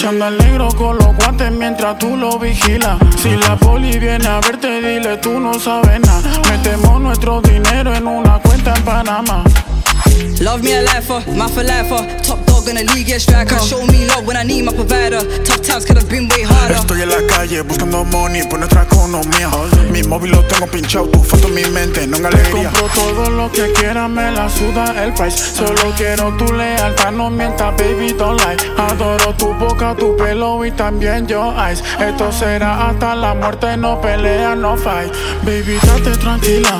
Echando al negro con los guantes mientras tú lo vigilas. Si la poli viene a verte, dile tú no sabes nada. Metemos nuestro dinero en una cuenta en Panamá. Love me a lifer, my for lifer. Top dog in the league, yeah, striker. Show me love when I need my provider. Tough times could have been way harder. Estoy en la calle buscando money por nuestra economía. Mi móvil lo tengo pinchado, tu foto en mi mente, no en galería. Te compro todo lo que quieras, me la suda el país. Solo quiero tu lealtad, no mientas, baby, don't lie. Adoro tu boca, tu pelo y también your eyes. Esto será hasta la muerte, no pelea, no fight. Baby, date tranquila.